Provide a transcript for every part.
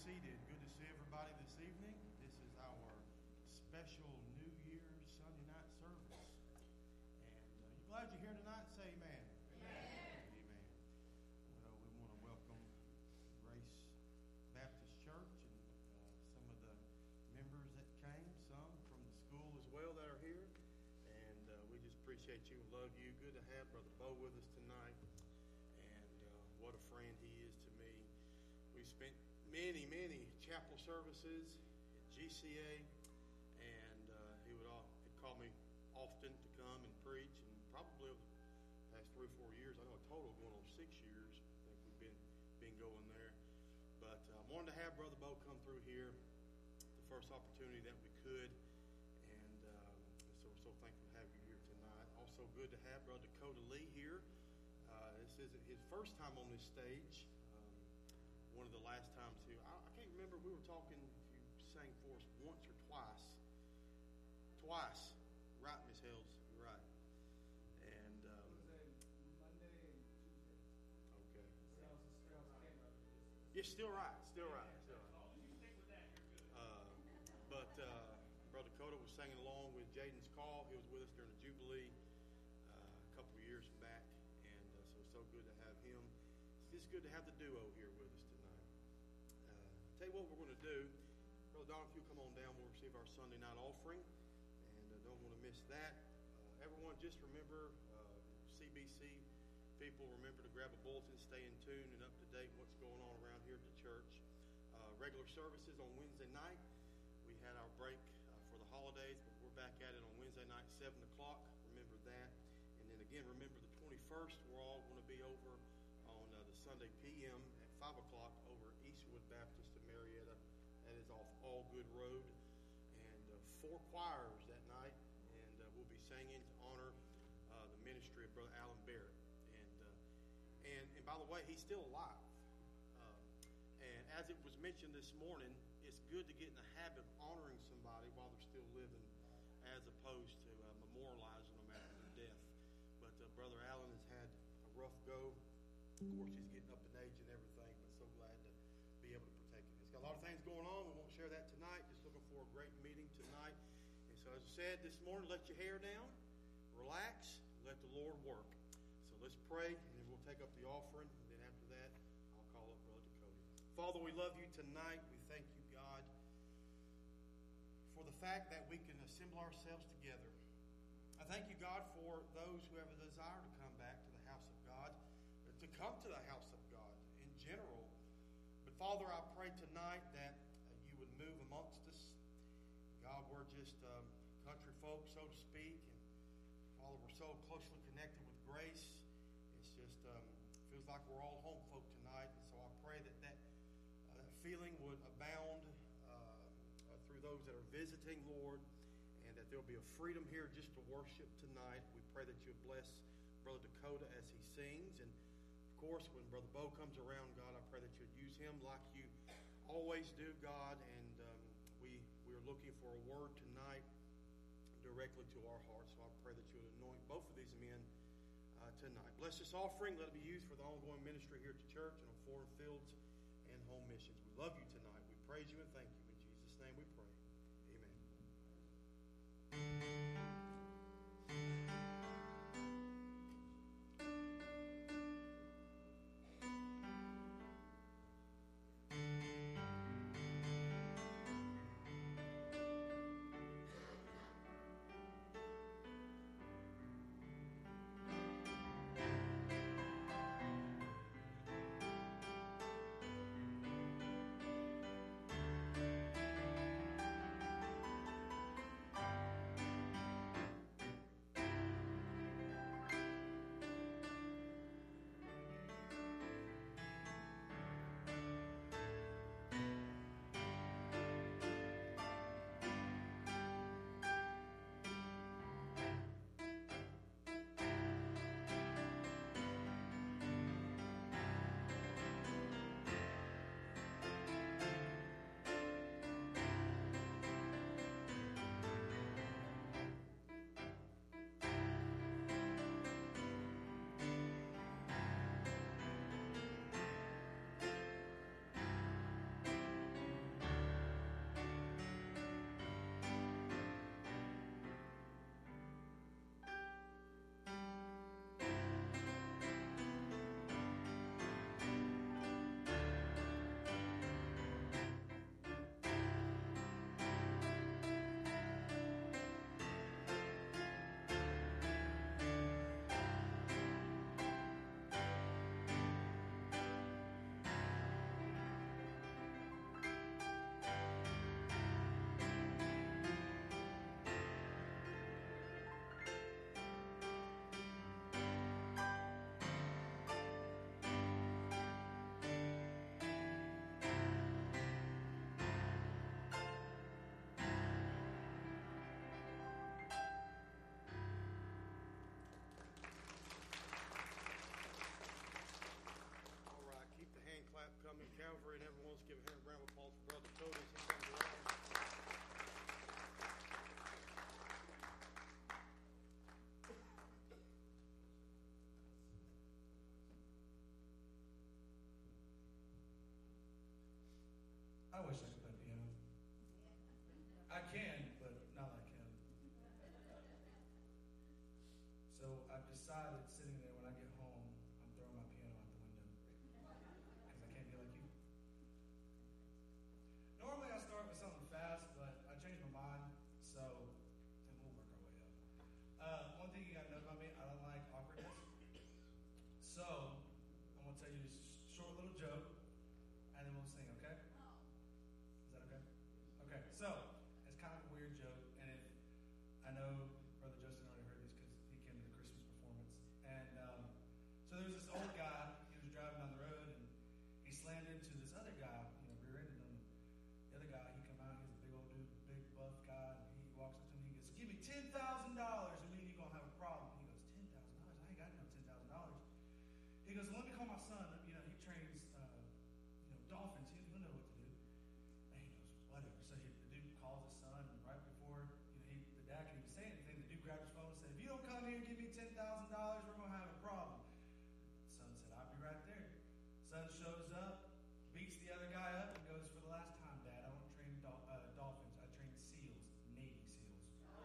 seated. Good to see everybody this evening. This is our special New Year's Sunday night service. And you glad you're here tonight? Say amen. Amen. Amen. Well, we want to welcome Grace Baptist Church and some of the members that came, some from the school as well that are here. And we just appreciate you and love you. Good to have Brother Bo with us tonight. And what a friend he is to me. We spent many chapel services at GCA, and he'd call me often to come and preach, and probably over the past 3 or 4 years, I know a total going on 6 years, I think we've been going there. But I wanted to have Brother Bo come through here the first opportunity that we could, and so we're so thankful to have you here tonight. Also good to have Brother Dakota Lee here. This isn't his first time on this stage. One of the last times too. I can't remember. We were talking. You sang for us once or twice. Twice, right, Miss Hills? You're right. And it was a Monday and Tuesday. Okay. You're still right. Still right. As long as you stick with that, you're good. But Brother Dakota was singing along with Jaden's Call. He was with us during the Jubilee a couple of years back, and so good to have him. It's good to have the duo here with us tonight. Tell you what we're going to do. Brother Don, if you come on down, we'll receive our Sunday night offering, and don't want to miss that. Everyone, just remember, CBC people, remember to grab a bulletin, stay in tune and up to date what's going on around here at the church. Regular services on Wednesday night. We had our break for the holidays, but we're back at it on Wednesday night, 7 o'clock. Remember that. And then again, remember the 21st, we're all going to be over on the Sunday p.m. at 5 o'clock over at Eastwood Baptist in Marietta. That is off Allgood Road. And 4 choirs that night. And we'll be singing to honor the ministry of Brother Alan Barrett. And by the way, he's still alive. And as it was mentioned this morning, it's good to get in the habit of honoring somebody while they're still living as opposed to memorializing them after their death. But Brother Alan has had a rough go. Of course, he's getting up in age and everything, but so glad to be able to partake in this. Got a lot of things going on. We won't share that tonight. Just looking for a great meeting tonight. And so as I said this morning, let your hair down, relax, let the Lord work. So let's pray, and then we'll take up the offering. And then after that, I'll call up Brother Dakota. Father, we love you tonight. We thank you, God, for the fact that we can assemble ourselves together. I thank you, God, for those who have a desire to come back to the house of God, to come to the house of God in general. But Father, I pray tonight that you would move amongst us. God, we're just country folk, so to speak. And Father, we're so closely connected with grace. It's just feels like we're all home folk tonight. And so I pray that feeling would abound through those that are visiting, Lord, and that there'll be a freedom here just to worship tonight. We pray that you would bless Brother Dakota as he sings. And of course, when Brother Bo comes around, God, I pray that you would use him like you always do, God. And we're looking for a word tonight directly to our hearts. So I pray that you would anoint both of these men tonight. Bless this offering. Let it be used for the ongoing ministry here at the church and on foreign fields and home missions. We love you tonight. We praise you and thank you. In Jesus' name we pray. Amen. decided sitting there when I get home, I'm throwing my piano out the window because I can't be like you. Normally I start with something fast, but I changed my mind, so and we'll work our way up. One thing you got to know about me, I don't like awkwardness. So I'm gonna tell you this short little joke, and then we'll sing. Okay? Is that okay? Okay. So it's kind of a weird joke, and I know Brother Justin already heard this because he came to the Christmas performance. And so there was this old guy. He was driving down the road, and he slammed into this other guy. Rear-ended him. The other guy, he come out. He's a big old dude, big buff guy. And he walks up to me. He goes, "Give me $10,000, and me and you gonna have a problem." He goes, "$10,000? I ain't got no $10,000." He goes, "Let me call my son. He trains, dolphins. He'll know what to do." And he goes, "Whatever." So the dude calls his son, and right before the dad can even say anything, the dude grabbed his phone and said, "If you don't come here and give me $10,000, we're gonna have a problem." Son said, "I'll be right there." Son shows up, beats the other guy up, and goes, "For the last time, Dad, I don't train dolphins. I train seals, Navy SEALs."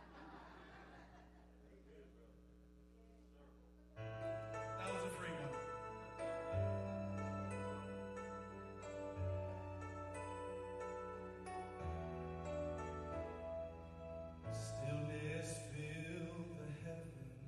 That was a free one. Stillness fill the heavens.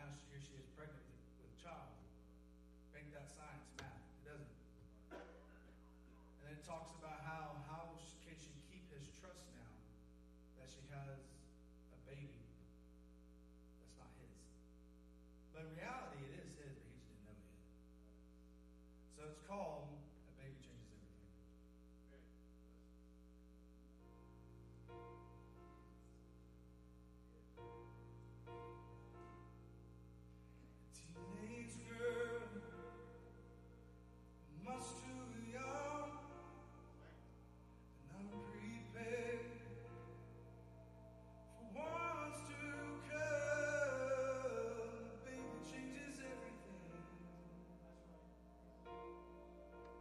now here she is pregnant with a child. Make that science, math. It doesn't. And then it talks about how can she keep his trust now that she has a baby that's not his. But in reality, it is his, but he just didn't know it yet. So it's called A Baby Changes Everything. Teenage girl, much too young, and unprepared for what's to come. Baby changes everything.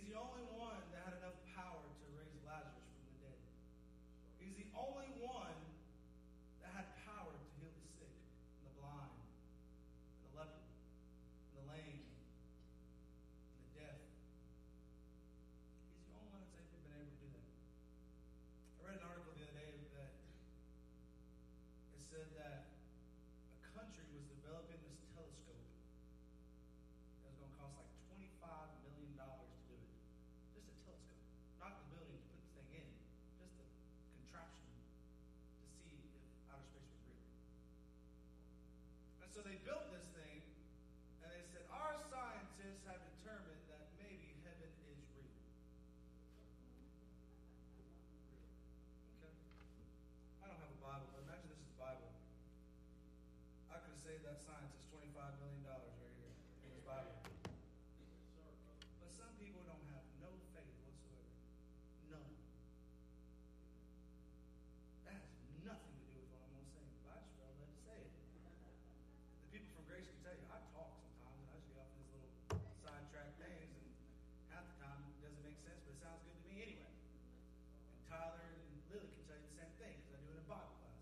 the only one that had enough power to raise Lazarus from the dead. He's the only one that had power to heal the sick, and the blind, and the leper, and the lame, and the deaf. He's the only one that's ever been able to do that. I read an article the other day that it said that a country was developing this telescope that was going to cost like $25 million to do it. Just a telescope. Not the building to put the thing in, just a contraption to see if outer space was real. And so they built this thing, and they said, our scientists have determined that maybe heaven is real. Okay. I don't have a Bible, but imagine this is the Bible. I could have saved that scientist $25 million right here in this Bible. But some people don't have no faith whatsoever. None. That has nothing to do with what I'm going to say, but I just felt led to say it. The people from Grace can tell you, I talk sometimes, and I just get off in these little sidetrack things, and half the time it doesn't make sense, but it sounds good to me anyway. And Tyler and Lily can tell you the same thing, because I do it in Bible class.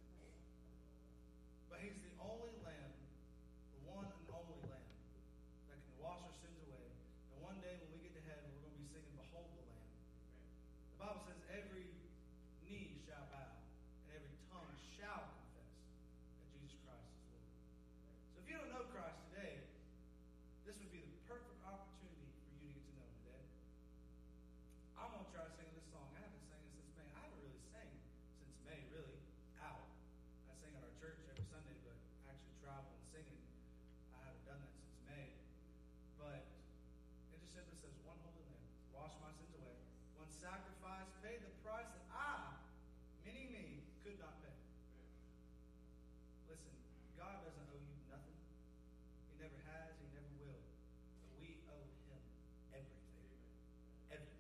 But he's the only lamb, the one and only lamb, that can wash our sins away. And one day when we get to heaven, we're going to be singing, Behold the Lamb. The Bible says every knee shall bow, and every tongue shall confess that Jesus Christ is Lord. So if you don't know Christ today, this would be the perfect opportunity for you to get to know him today. I'm going to try singing this song. I haven't sang it since May. I haven't really sang since May, really, out. I sing at our church every Sunday, but actually travel and singing, I haven't done that since May. But it just simply says, one holy lamb, wash my sins away. One sacrifice paid the price that I, meaning me, could not pay. Listen, God doesn't owe you nothing. He never has, he never will. But we owe him everything. Everything.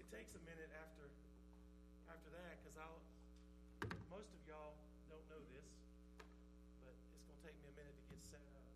it takes a minute after that, because most of y'all don't know this, but it's going to take me a minute to get set up.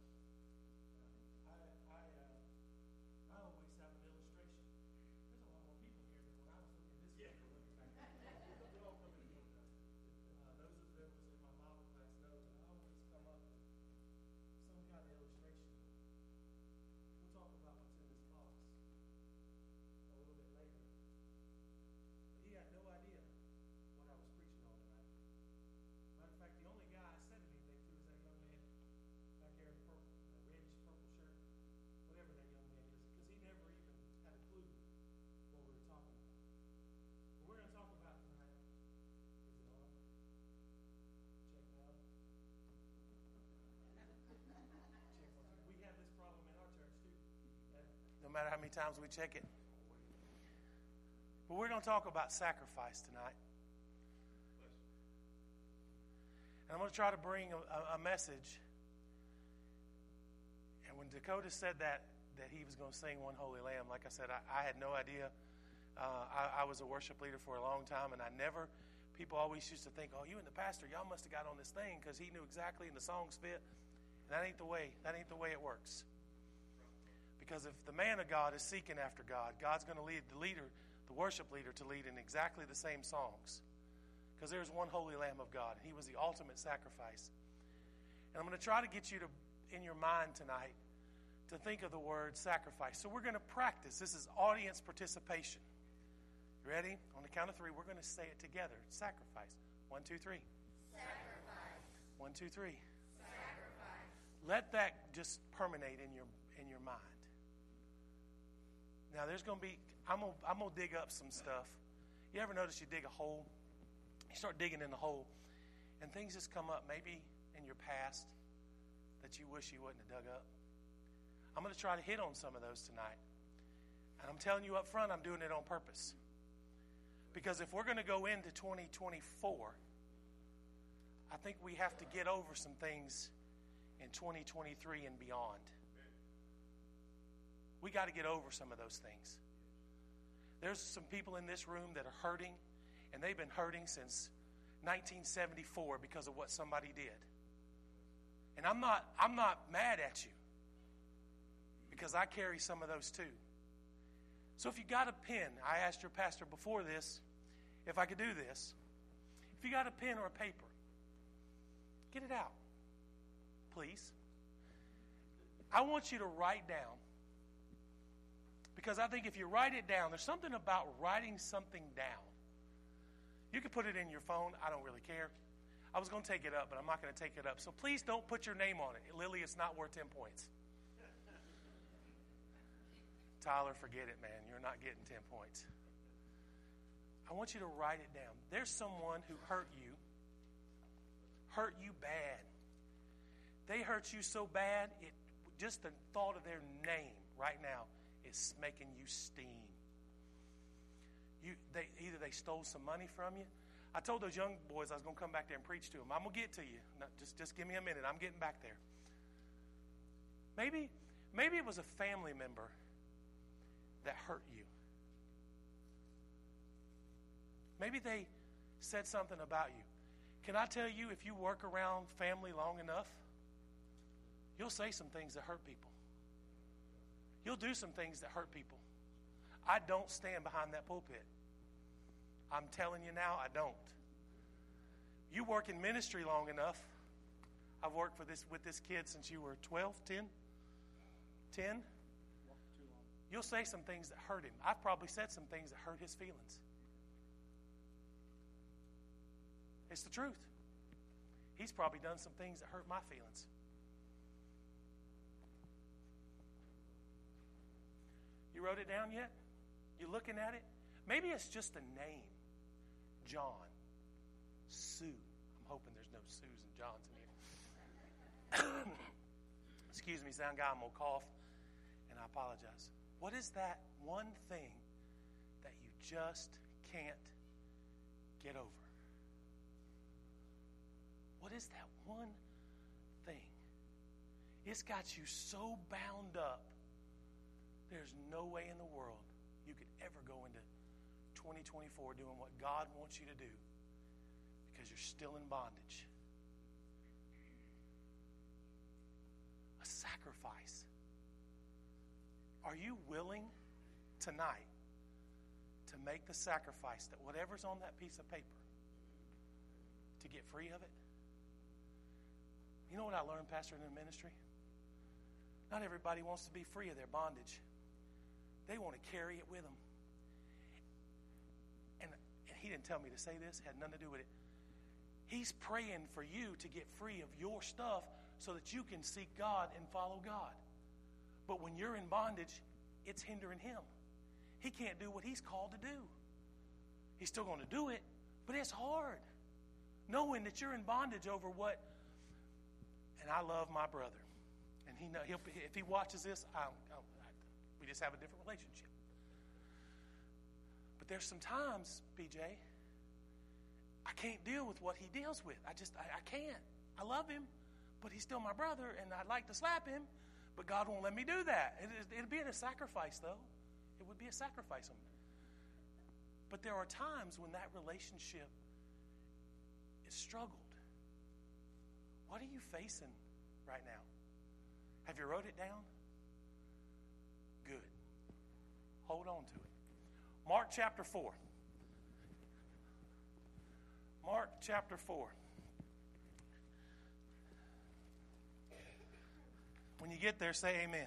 I always have an illustration. There's a lot more people here than when I was looking this way. We all come in here. Those of them who was in my Bible class know that I always come up with some kind of illustration. We'll talk about what's in this box a little bit later. But he had no idea what I was preaching on tonight. Matter of fact, the only guy I said anything to is that young man back there in the purple, the reddish purple shirt, whatever that young man is, because he never even had a clue what we were talking about. What we're going to talk about tonight, is it on? Check it out. We have this problem in our church too. No matter how many times we check it. But we're going to talk about sacrifice tonight. And I'm going to try to bring a message. And when Dakota said that he was going to sing One Holy Lamb, like I said, I had no idea. I was a worship leader for a long time, and people always used to think, oh, you and the pastor, y'all must have got on this thing because he knew exactly and the songs fit. And that ain't the way it works. Because if the man of God is seeking after God, God's going to lead the worship leader to lead in exactly the same songs. Because there's one holy Lamb of God. He was the ultimate sacrifice. And I'm going to try to get you to, in your mind tonight, to think of the word sacrifice. So we're going to practice. This is audience participation. You ready? On the count of three, we're going to say it together. Sacrifice. 1, 2, 3. Sacrifice. 1, 2, 3. Sacrifice. Let that just permeate in your mind. Now there's going to be, I'm going to dig up some stuff. You ever notice you dig a hole? You start digging in the hole, and things just come up, maybe in your past, that you wish you wouldn't have dug up. I'm going to try to hit on some of those tonight. And I'm telling you up front, I'm doing it on purpose. Because if we're going to go into 2024, I think we have to get over some things in 2023 and beyond. We got to get over some of those things. There's some people in this room that are hurting, and they've been hurting since 1974 because of what somebody did. And I'm not mad at you, because I carry some of those too. So if you got a pen, I asked your pastor before this if I could do this. If you got a pen or a paper, get it out, please. I want you to write down, because I think if you write it down, there's something about writing something down. You can put it in your phone. I don't really care. I was going to take it up, but I'm not going to take it up. So please don't put your name on it. Lily, it's not worth 10 points. Tyler, forget it, man. You're not getting 10 points. I want you to write it down. There's someone who hurt you bad. They hurt you so bad, just the thought of their name right now is making you steam. Either they stole some money from you. I told those young boys I was going to come back there and preach to them. I'm going to get to you. No, just give me a minute. I'm getting back there. Maybe it was a family member that hurt you. Maybe they said something about you. Can I tell you, if you work around family long enough, you'll say some things that hurt people. You'll do some things that hurt people. I don't stand behind that pulpit. I'm telling you now, I don't. You work in ministry long enough. I've worked with this kid since you were 12, 10? 10? You'll say some things that hurt him. I've probably said some things that hurt his feelings. It's the truth. He's probably done some things that hurt my feelings. You wrote it down yet? You looking at it? Maybe it's just a name. John. Sue. I'm hoping there's no Sues and Johns in here. Excuse me, sound guy, I'm going to cough, and I apologize. What is that one thing that you just can't get over? What is that one thing? It's got you so bound up, there's no way in the world you could ever go into 2024 doing what God wants you to do because you're still in bondage. A sacrifice. Are you willing tonight to make the sacrifice that whatever's on that piece of paper, to get free of it? You know what I learned, Pastor, in the ministry? Not everybody wants to be free of their bondage. They want to carry it with them. And he didn't tell me to say this, had nothing to do with it. He's praying for you to get free of your stuff so that you can seek God and follow God. But when you're in bondage, it's hindering him. He can't do what he's called to do. He's still going to do it, but it's hard. Knowing that you're in bondage over what, and I love my brother. And if he watches this, we just have a different relationship. But there's some times, BJ, I can't deal with what he deals with. I can't. I love him, but he's still my brother, and I'd like to slap him, but God won't let me do that. It'd be a sacrifice, though. It would be a sacrifice. But there are times when that relationship is struggled. What are you facing right now? Have you wrote it down? Good. Hold on to it. Mark chapter 4. Mark chapter 4. When you get there, say amen.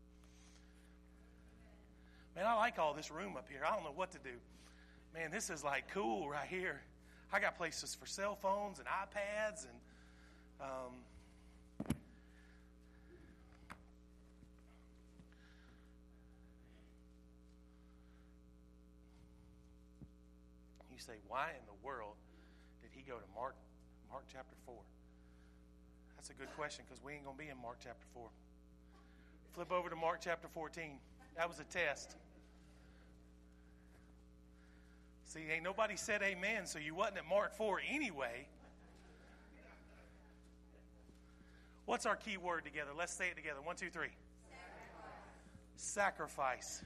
Man, I like all this room up here. I don't know what to do. Man, this is like cool right here. I got places for cell phones and iPads and you say, why in the world did he go to Mark chapter 4? That's a good question because we ain't going to be in Mark chapter 4. Flip over to Mark chapter 14. That was a test. See, ain't nobody said amen, so you wasn't at Mark 4 anyway. What's our key word together? Let's say it together. 1, 2, 3. Sacrifice.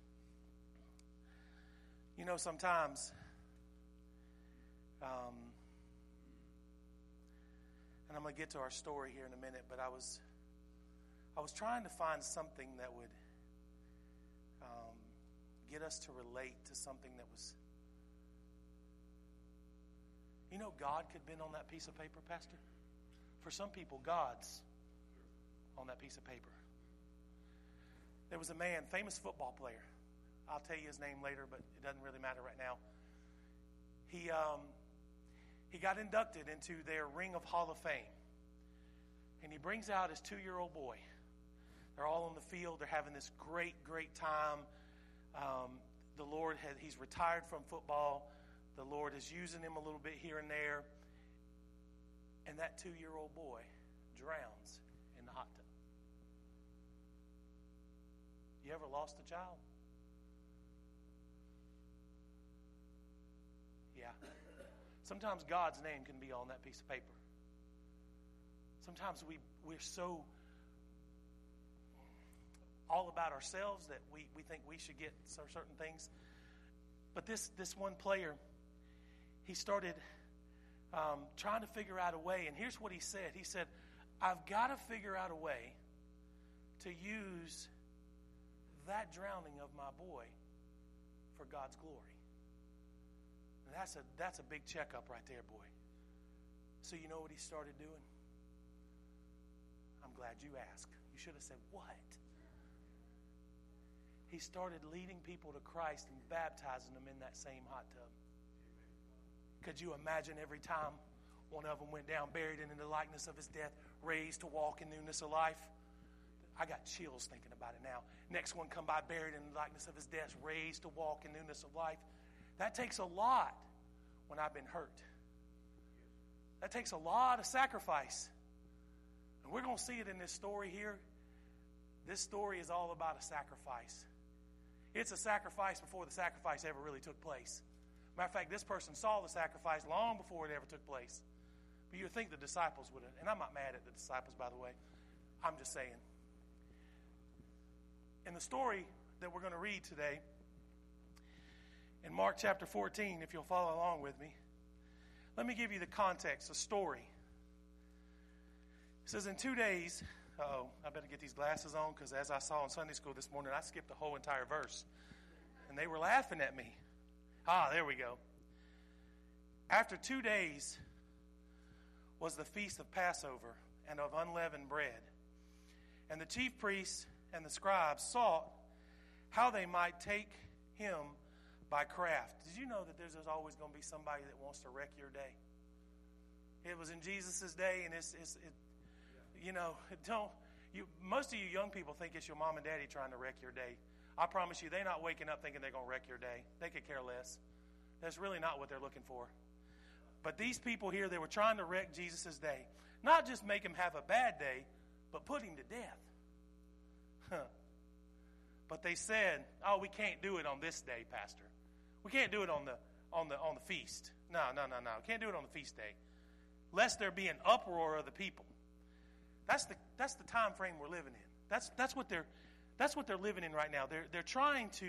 You know, sometimes, and I'm going to get to our story here in a minute, but I was trying to find something that would get us to relate to something that was. You know, God could have been on that piece of paper, Pastor. For some people, God's on that piece of paper. There was a man, famous football player. I'll tell you his name later, but it doesn't really matter right now. He got inducted into their Ring of Hall of Fame. And he brings out his 2-year-old boy. They're all on the field. They're having this great, great time. He's retired from football. The Lord is using him a little bit here and there. And that 2-year-old boy drowns in the hot tub. You ever lost a child? Yeah. Sometimes God's name can be on that piece of paper. Sometimes we're so all about ourselves that we think we should get certain things. But this one player, he started trying to figure out a way. And here's what he said. He said, I've got to figure out a way to use that drowning of my boy for God's glory. And that's a big checkup right there, boy. So you know what he started doing? I'm glad you asked. You should have said, what? He started leading people to Christ and baptizing them in that same hot tub. Could you imagine every time one of them went down, buried in the likeness of his death, raised to walk in newness of life? I got chills thinking about it now. Next one come by, buried in the likeness of his death, raised to walk in newness of life. That takes a lot when I've been hurt. That takes a lot of sacrifice. And we're going to see it in this story here. This story is all about a sacrifice. It's a sacrifice before the sacrifice ever really took place. Matter of fact, this person saw the sacrifice long before it ever took place. But you'd think the disciples would have, and I'm not mad at the disciples, by the way. I'm just saying. In the story that we're going to read today, In Mark chapter 14, if you'll follow along with me, let me give you the context, a story. It says, in 2 days, I better get these glasses on, because as I saw in Sunday school this morning, I skipped the whole entire verse. And they were laughing at me. There we go. After 2 days was the feast of Passover and of unleavened bread. And the chief priests and the scribes sought how they might take him by craft. Did you know that there's always going to be somebody that wants to wreck your day? It was in Jesus' day, and most of you young people think it's your mom and daddy trying to wreck your day. I promise you, they're not waking up thinking they're going to wreck your day. They could care less. That's really not what they're looking for. But these people here, they were trying to wreck Jesus' day. Not just make him have a bad day, but put him to death. But they said, we can't do it on this day, Pastor. We can't do it on the feast. No. We can't do it on the feast day. Lest there be an uproar of the people. That's the time frame we're living in. That's what they're living in right now. They're trying to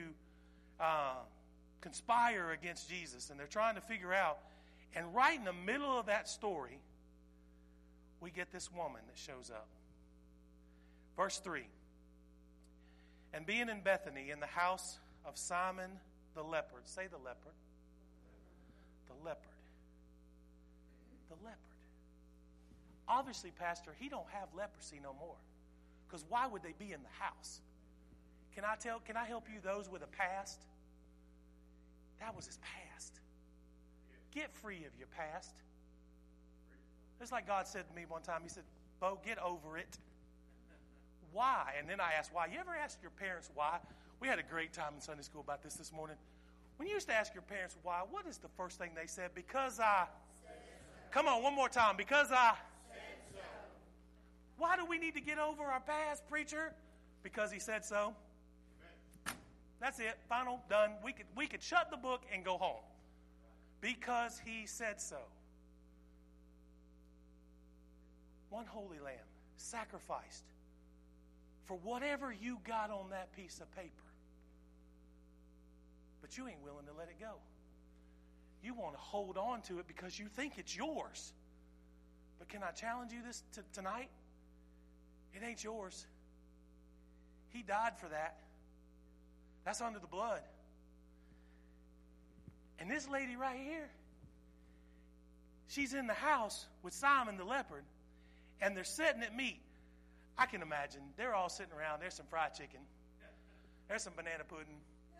conspire against Jesus, and they're trying to figure out. And right in the middle of that story, we get this woman that shows up. Verse 3. And being in Bethany, in the house of Simon the leopard. Say the leopard. The leopard. The leopard. Obviously, Pastor, he don't have leprosy no more. Because why would they be in the house? Can I help you, those with a past? That was his past. Get free of your past. It's like God said to me one time. He said, Bo, get over it. Why? And then I asked why. You ever ask your parents why? We had a great time in Sunday school about this morning. When you used to ask your parents why, what is the first thing they said? Because I said so. Come on, one more time. Because I said so. Why do we need to get over our past, preacher? Because he said so. Amen. That's it. Final, done. We could shut the book and go home. Because he said so. One holy lamb sacrificed for whatever you got on that piece of paper. But you ain't willing to let it go. You want to hold on to it because you think it's yours. But can I challenge you this tonight? It ain't yours. He died for that. That's under the blood. And this lady right here, she's in the house with Simon the leopard, and they're setting at meat. I can imagine. They're all sitting around. There's some fried chicken. There's some banana pudding.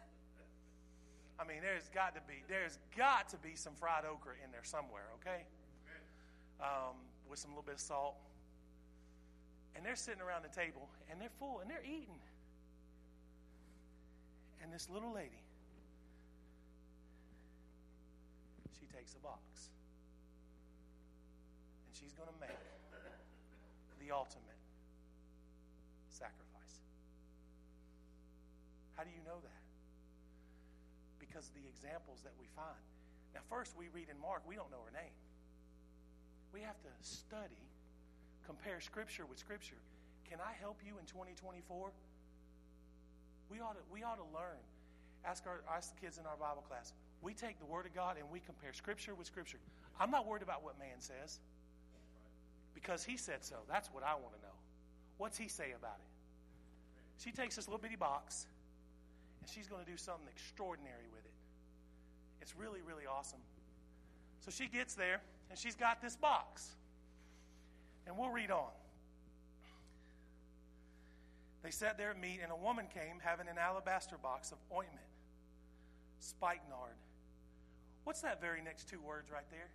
I mean, there's got to be some fried okra in there somewhere, okay? With some little bit of salt. And they're sitting around the table, and they're full, and they're eating. And this little lady, she takes a box. And she's going to make the ultimate sacrifice. How do you know that? Because of the examples that we find. Now, first we read in Mark, we don't know her name. We have to study, compare Scripture with Scripture. Can I help you in 2024? We ought to learn. Ask the kids in our Bible class. We take the Word of God and we compare Scripture with Scripture. I'm not worried about what man says. Because he said so. That's what I want to know. What's he say about it? She takes this little bitty box, and she's going to do something extraordinary with it. It's really, really awesome. So she gets there, and she's got this box. And we'll read on. They sat there at meat, and a woman came having an alabaster box of ointment, spikenard. What's that very next two words right there?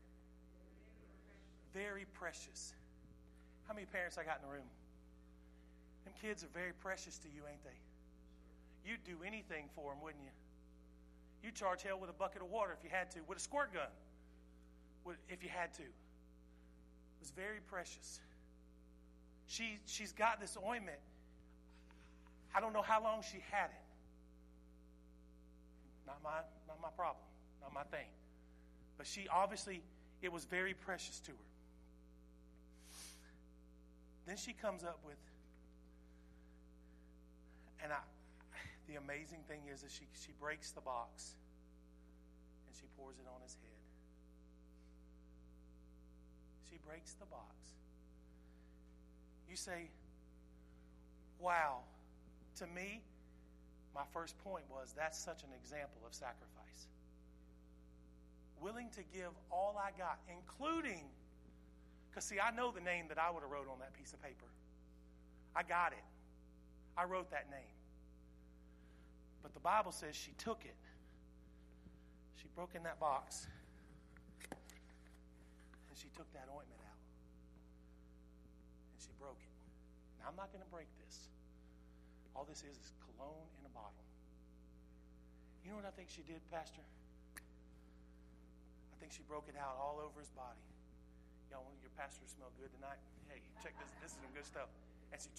Very precious. How many parents I got in the room? Them kids are very precious to you, ain't they? You'd do anything for them, wouldn't you? You'd charge hell with a bucket of water if you had to, with a squirt gun, if you had to. It was very precious. She's got this ointment. I don't know how long she had it. Not my problem, not my thing. But she obviously, it was very precious to her. Then she comes up with, and the amazing thing is that she breaks the box, She pours it on his head. She breaks the box. You say, wow. To me, my first point was that's such an example of sacrifice. Willing to give all I got, including, because see, I know the name that I would have wrote on that piece of paper. I got it. I wrote that name. But the Bible says she took it. She broke in that box. And she took that ointment out. And she broke it. Now, I'm not going to break this. All this is cologne in a bottle. You know what I think she did, Pastor? I think she broke it out all over his body. Y'all want your pastor to smell good tonight? Hey, check this. This is some good stuff. And she...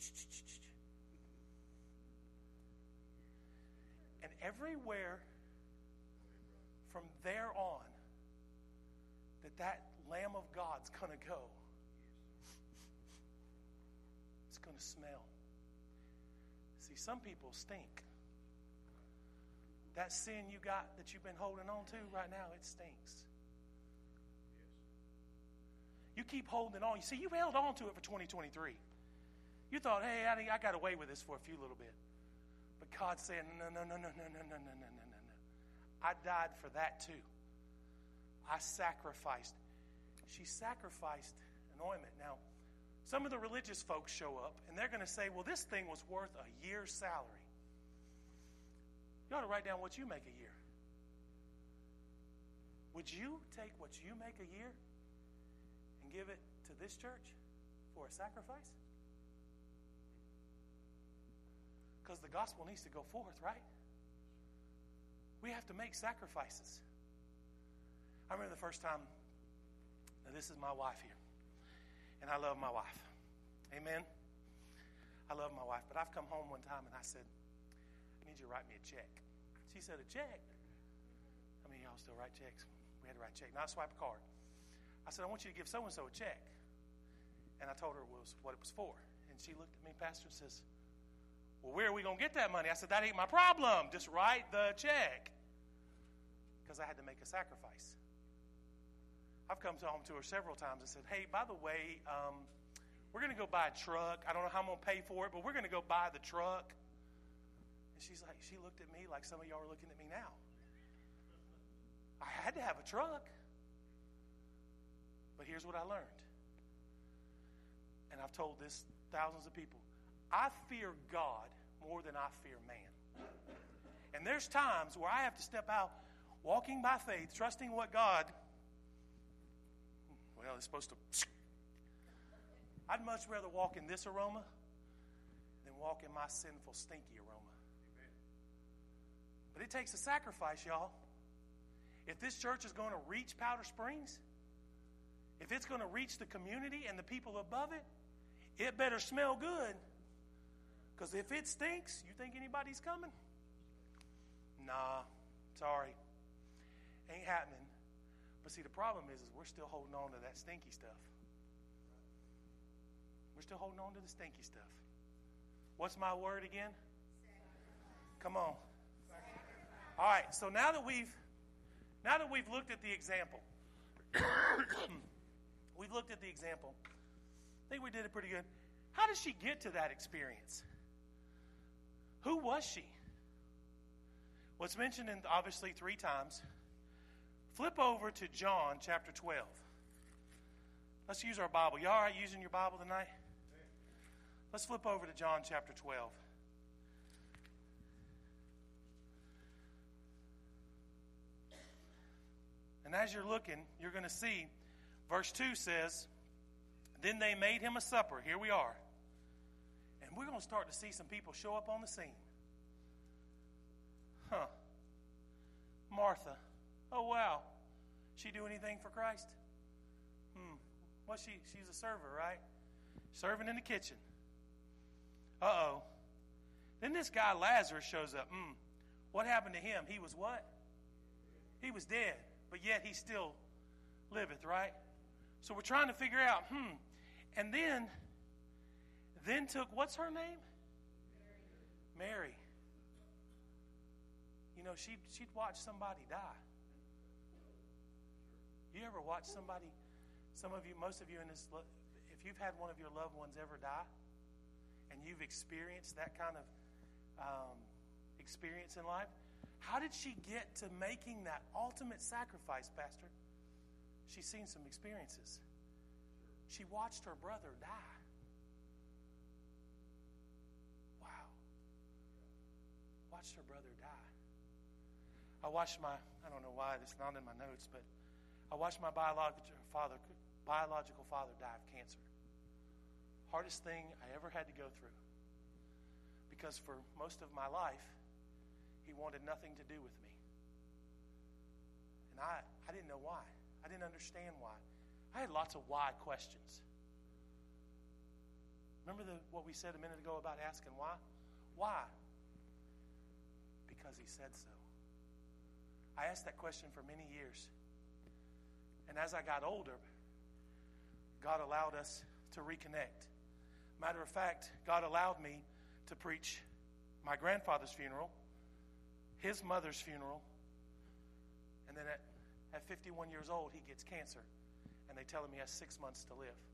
And everywhere from there on that Lamb of God's going to go, it's going to smell. See, some people stink. That sin you got that you've been holding on to right now, it stinks. You keep holding on. You see, you held on to it for 2023. You thought, hey, I got away with this for a few little bit. But God said, no. I died for that too. I sacrificed. She sacrificed an ointment. Now, some of the religious folks show up, and they're going to say, well, this thing was worth a year's salary. You ought to write down what you make a year. Would you take what you make a year and give it to this church for a sacrifice? Because the gospel needs to go forth, right? We have to make sacrifices. I remember the first time, now this is my wife here, and I love my wife. Amen? I love my wife, but I've come home one time and I said, I need you to write me a check. She said, a check? I mean, y'all still write checks? We had to write a check, not swipe a card. I said, I want you to give so-and-so a check. And I told her what it was for. And she looked at me, Pastor, and says, well, where are we going to get that money? I said, that ain't my problem. Just write the check. Because I had to make a sacrifice. I've come home to her several times and said, hey, by the way, we're going to go buy a truck. I don't know how I'm going to pay for it, but we're going to go buy the truck. And she looked at me like some of y'all are looking at me now. I had to have a truck. But here's what I learned. And I've told this thousands of people. I fear God more than I fear man. And there's times where I have to step out, walking by faith, trusting what God, well, it's supposed to. I'd much rather walk in this aroma than walk in my sinful, stinky aroma. But it takes a sacrifice, y'all. If this church is going to reach Powder Springs, if it's going to reach the community and the people above it, it better smell good. Because if it stinks, you think anybody's coming? Nah, sorry. Ain't happening. But see, the problem is we're still holding on to that stinky stuff. We're still holding on to the stinky stuff. What's my word again? Come on. All right, so now that we've looked at the example, we've looked at the example. I think we did it pretty good. How did she get to that experience? Who was she? Well, it's mentioned obviously 3 times. Flip over to John chapter 12. Let's use our Bible. Y'all all right using your Bible tonight? Let's flip over to John chapter 12. And as you're looking, you're going to see, verse 2 says, then they made him a supper. Here we are. And we're going to start to see some people show up on the scene. Martha. Oh, wow. She do anything for Christ? Well, she's a server, right? Serving in the kitchen. Uh-oh. Then this guy Lazarus shows up. What happened to him? He was what? He was dead, but yet he still liveth, right? So we're trying to figure out, And then took, what's her name? Mary. You know, she'd watch somebody die. You ever watch somebody, some of you, most of you in this, if you've had one of your loved ones ever die, and you've experienced that kind of experience in life, how did she get to making that ultimate sacrifice, Pastor? She's seen some experiences. She watched her brother die. Wow. Watched her brother die. I don't know why, it's not in my notes, but I watched my biological father die of cancer. Hardest thing I ever had to go through. Because for most of my life, he wanted nothing to do with me. And I didn't know why. I didn't understand why. I had lots of why questions. Remember what we said a minute ago about asking why? Why? Because he said so. I asked that question for many years. And as I got older, God allowed us to reconnect. Matter of fact, God allowed me to preach my grandfather's funeral, his mother's funeral, and then at 51 years old, he gets cancer, and they tell him he has 6 months to live.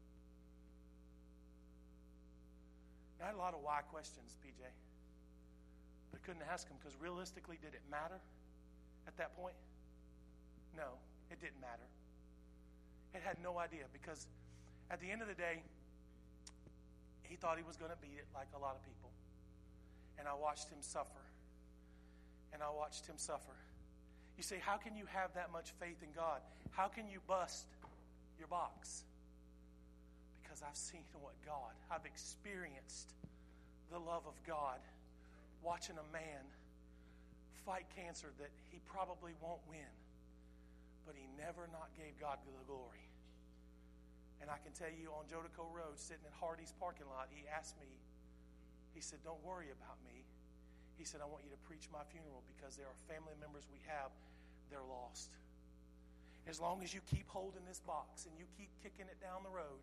I had a lot of why questions, PJ, but I couldn't ask him because realistically, did it matter at that point? No, it didn't matter. It had no idea because at the end of the day, he thought he was going to beat it like a lot of people. And I watched him suffer. And I watched him suffer. You say, how can you have that much faith in God? How can you bust your box? Because I've seen I've experienced the love of God watching a man fight cancer that he probably won't win. But he never not gave God the glory. And I can tell you on Jodico Road, sitting at Hardy's parking lot, he asked me, he said, don't worry about me. He said, I want you to preach my funeral because there are family members we have, they're lost. As long as you keep holding this box and you keep kicking it down the road,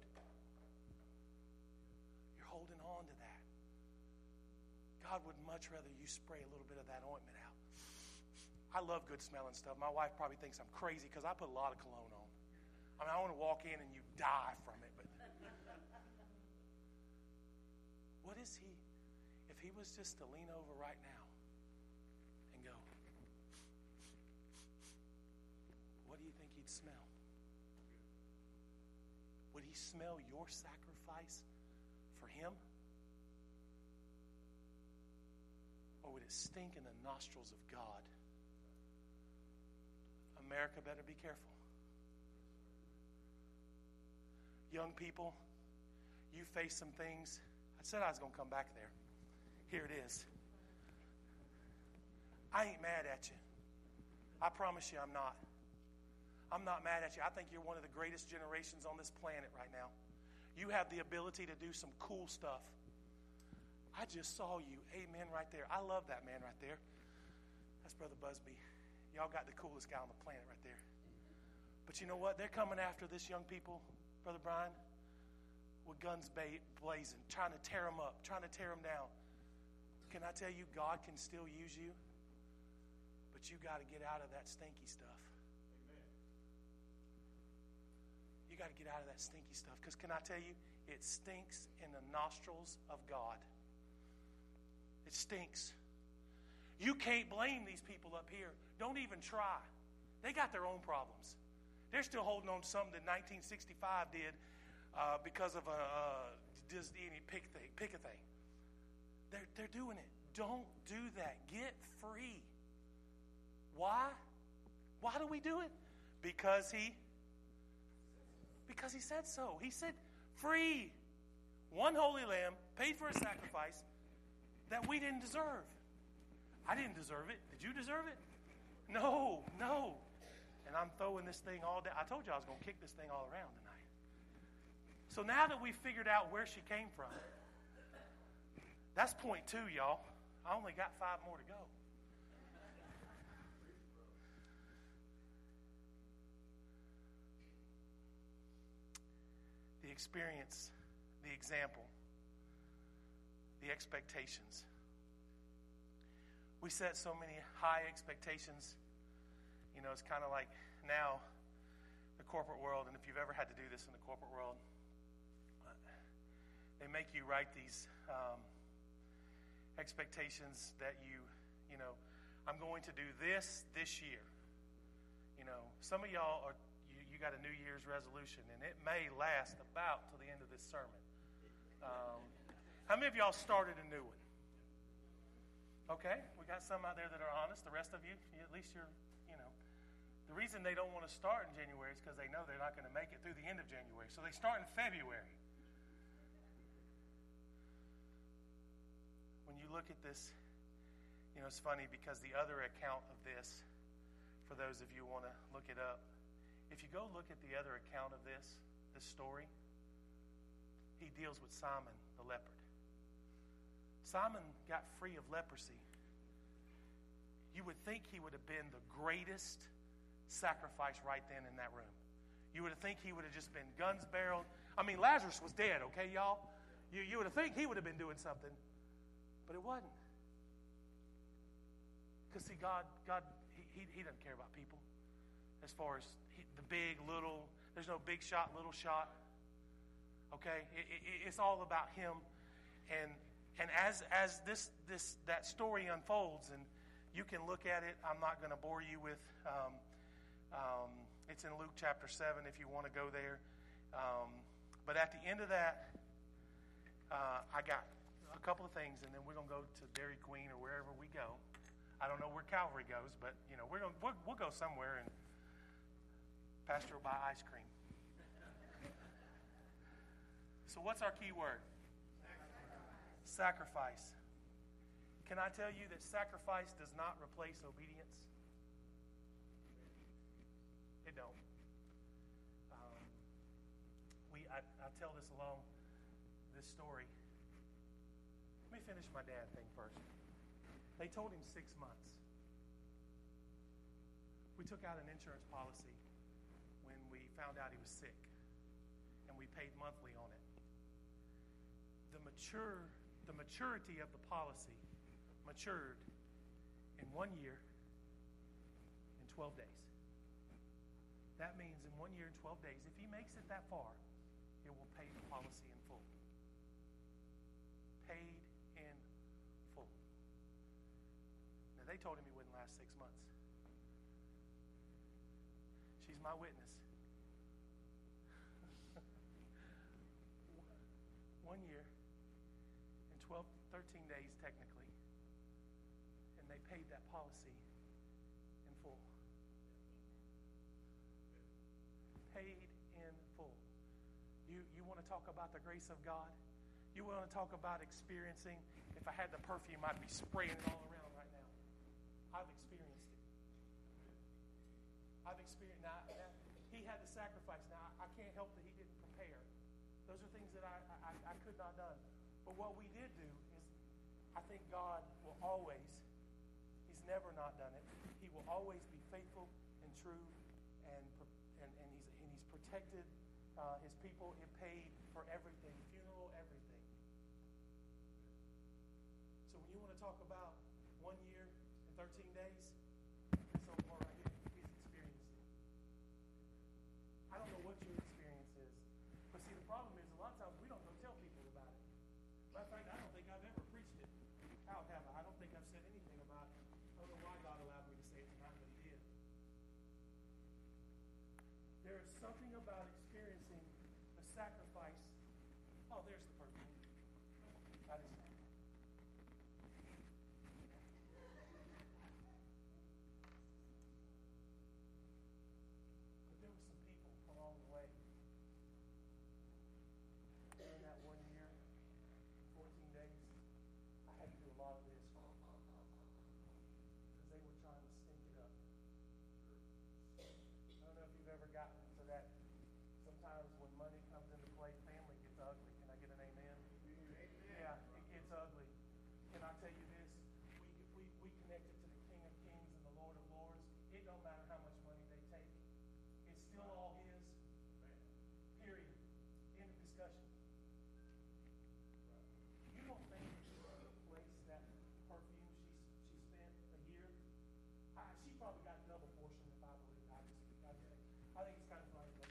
you're holding on to that. God would much rather you spray a little bit of that ointment out. I love good smelling stuff. My wife probably thinks I'm crazy because I put a lot of cologne on. I mean, I want to walk in and you die from it. But what is he? If he was just to lean over right now and go, what do you think he'd smell? Would he smell your sacrifice for him? Or would it stink in the nostrils of God? America better be careful. Young people, you face some things. I said I was going to come back there. Here it is. I ain't mad at you. I promise you I'm not. I'm not mad at you. I think you're one of the greatest generations on this planet right now. You have the ability to do some cool stuff. I just saw you. Amen right there. I love that man right there. That's Brother Busby. Y'all got the coolest guy on the planet right there. But you know what? They're coming after this young people, Brother Brian, with guns blazing, trying to tear them up, trying to tear them down. Can I tell you, God can still use you, but you got to get out of that stinky stuff. Amen. You got to get out of that stinky stuff, because can I tell you, it stinks in the nostrils of God. It stinks. You can't blame these people up here. Don't even try. They got their own problems. They're still holding on to something that 1965 did because of a pick a thing. They're doing it. Don't do that. Get free. Why? Why do we do it? Because he said so. He said, free. One holy lamb paid for a sacrifice that we didn't deserve. I didn't deserve it. Did you deserve it? No. And I'm throwing this thing all day. I told you I was going to kick this thing all around tonight. So now that we've figured out where she came from, that's point 2, y'all. I only got 5 more to go. The experience, the example, the expectations. We set so many high expectations. You know, it's kind of like now the the corporate world, and if you've ever had to do this in the corporate world, they make you write these expectations that you know, I'm going to do this year. You know, some of y'all you got a New Year's resolution, and it may last about till the end of this sermon. How many of y'all started a new one? Okay, we got some out there that are honest. The rest of you, at least you're, you know. The reason they don't want to start in January is because they know they're not going to make it through the end of January. So they start in February. When you look at this, you know, it's funny because the other account of this, for those of you who want to look it up, if you go look at the other account of this story, he deals with Simon the leopard. Simon got free of leprosy. You would think he would have been the greatest sacrifice right then in that room. You would think he would have just been guns barreled. I mean, Lazarus was dead, okay, y'all? You would have think he would have been doing something, but it wasn't. Because see, God, he doesn't care about people. As far as the big, little, there's no big shot, little shot. Okay, it's all about him, and as that story unfolds, and you can look at it. I'm not going to bore you with. It's in Luke chapter 7 if you want to go there. But at the end of that, I got a couple of things, and then we're going to go to Dairy Queen or wherever we go. I don't know where Calvary goes, but you know we'll go somewhere, and Pastor will buy ice cream. So what's our key word? Sacrifice. Can I tell you that sacrifice does not replace obedience? It don't. I tell this along this story. Let me finish my dad thing first. They told him 6 months. We took out an insurance policy when we found out he was sick, and we paid monthly on it. The maturity of the policy matured in 1 year and 12 days. That means in 1 year and 12 days, if he makes it that far, it will pay the policy in full. Paid in full. Now, they told him he wouldn't last 6 months. She's my witness. 1 year and 13 days technically, and they paid that policy in full. Paid in full. You want to talk about the grace of God? You want to talk about experiencing? If I had the perfume, I'd be spraying it all around right now. I've experienced it. I've experienced. Now, he had to sacrifice. Now, I can't help that he didn't prepare. Those are things that I could not have done. But what we did do is, I think God will always, he's never not done it. He will always be faithful and true, and he's protected his people and paid for everything, funeral, everything. So when you want to talk about 1 year and 13 days, this old part right here, he's experienced it. I don't know what your experience is, but see, the problem is a lot of times we don't go tell people about it. Matter of fact, I don't think I've ever preached it. How have I? I don't think I've said anything about it. I don't know why God allowed me to say it tonight, but he did. There is something about experiencing the sacrifice. Oh, there's the perfume. That is it. But there were some people along the way. During that 1 year, 14 days, I had to do a lot of this because they were trying to stink it up. I don't know if you've ever gotten to that. Sometimes when money comes into play, family gets ugly. Can I get an amen? Yeah, it gets ugly. Can I tell you this? We connected to the King of Kings and the Lord of Lords. It don't matter how much money they take. It's still all his. Period. End of discussion. You don't think that she could replace that perfume she spent a year? She probably got double portion, if I believe. I think it's kind of funny.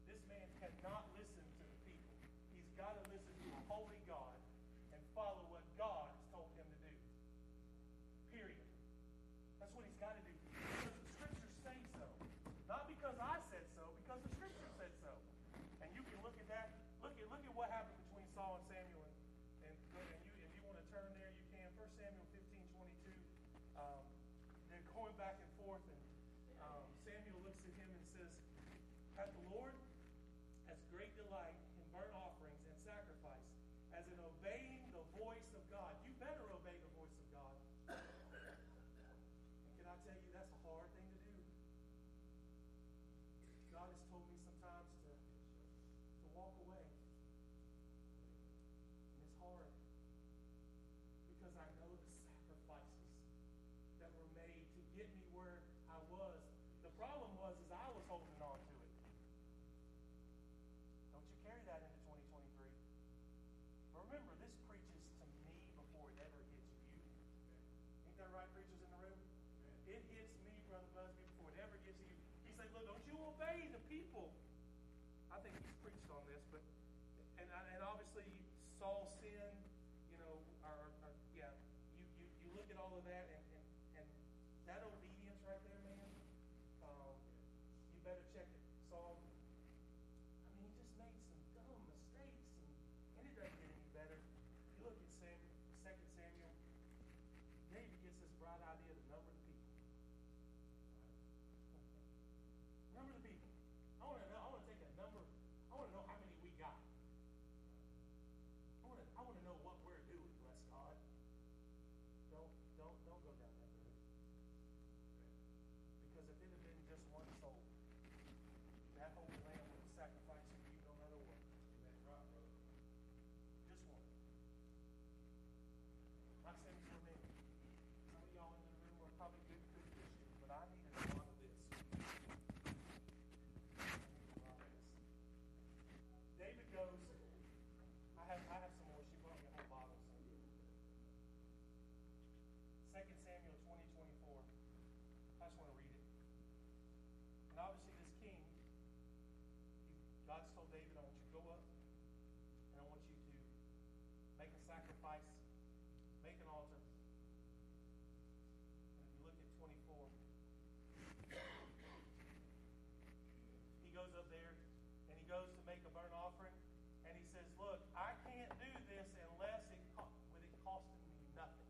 this man cannot listen to the people. He's got to listen to a holy God and follow what God has told him to do. Period. That's what he's got to do. Because the scriptures say so. Not because I said so, because the scripture said so. And you can look at that. Look at what happened between Saul and Samuel. And you, if you want to turn there, you can. 1 Samuel 15:22. They're going back and forth, and Samuel looks at him and says, "Hath the Lord as great delight in burnt offerings and sacrifice as in obeying the voice of God." You better obey the voice of God. And can I tell you, that's a hard thing to do. God has told me sometimes to walk away. And it's hard. Because I know the sacrifices that were made to get me where I was. The problem was is I was holding on to it. Don't you carry that into 2023. But remember, this preaches to me before it ever hits you. Ain't that right, preachers in the room? It hits me, Brother Busby, before it ever gets to you. He said, look, don't you obey the people. I think he's preached on this, but and obviously Saul sinned, you look at all of that, and that obedience right there, man, you better check it. Saul, I mean, he just made some dumb mistakes, and it doesn't get any better. You look at Samuel, 2 Samuel, David gets this bright idea to number the people. Number the people. I want to take a number. I want to know how many we got. I want to know what we're doing, bless God. Don't go down that road. Because if it had been just one soul, that holy lamb would have sacrificed for you no matter what. Just one. Not saying so many. Some of y'all in the room are probably good Christians, but I need a lot of this. David goes. I have some more. She brought me a whole bottle. So. 2 Samuel 20:24. I just want to read it. And obviously this king, God's told David, I want you to go up, and I want you to make a sacrifice, make an altar. And if you look at 24, he goes up there, and he goes to make a burnt offering, and he says, look, I can't do this unless with it costing me nothing.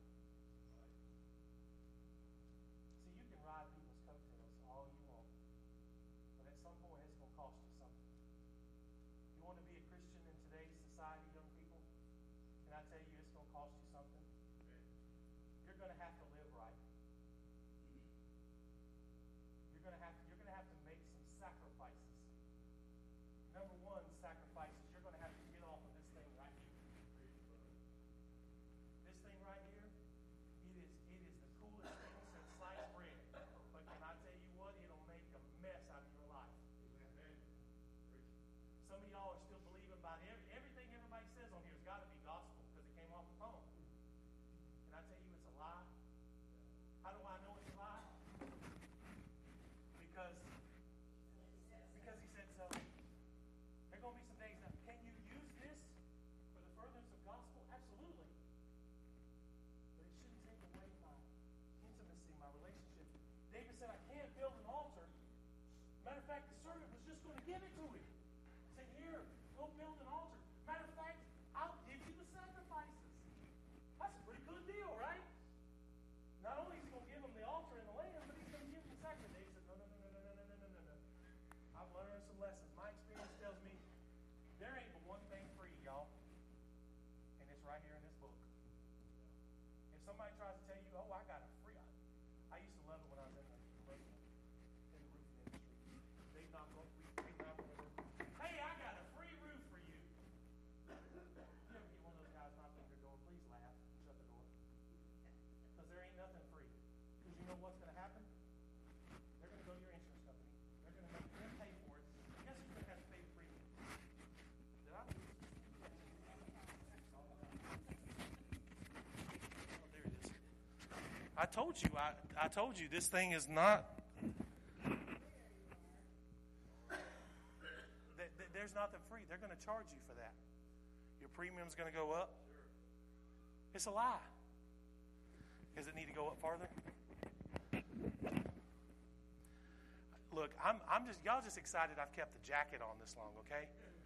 See, you can ride people's coattails all you want, but at some point it's going to cost you something. You want to be a Christian in today's society, young people? Can I tell you it's going to cost you something? You're going to have to live right. You're going to have to make some sacrifices. Number one, sacrifices. You're going to have to get off of this thing right here. This thing right here, it is the coolest thing since sliced bread. But can I tell you what? It'll make a mess out of your life. Some of y'all are still believing about everything everybody says on here has got to be gospel because it came off the phone. Can I tell you it's a lie? How do I know it's a lie? Because he said so. There are going to be some days now. Can you use this for the furtherance of gospel? Absolutely. But it shouldn't take away my intimacy, my relationship. David said, I can't build an altar. Matter of fact, the servant was just going to give it to him. Say, here, go build an altar. Matter of fact, I'll give you the sacrifices. That's a pretty good deal, right? Not only is he going to give him the altar and the lamb, but he's going to give him the sacrifice. David said, no. I've learned some lessons. My experience tells me there ain't but one thing free, y'all. And it's right here in this book. If somebody tries to tell you, oh, I got a free, I used to love it when I was in the roofing industry. They knock on the roof. Hey, I got a free roof for you. You ever get one of those guys knock on your door? Please laugh and shut the door. Because there ain't nothing free. Because you know what's going to happen? They're going to go to your insurance company. They're going to make them pay for it. Guess who's going to have to pay the premium? Did I lose? Oh, there it is. I told you this thing is not. there's nothing free. They're going to charge you for that. Your premium's going to go up. It's a lie. Does it need to go up farther? Look, I'm just, y'all just excited I've kept the jacket on this long, okay?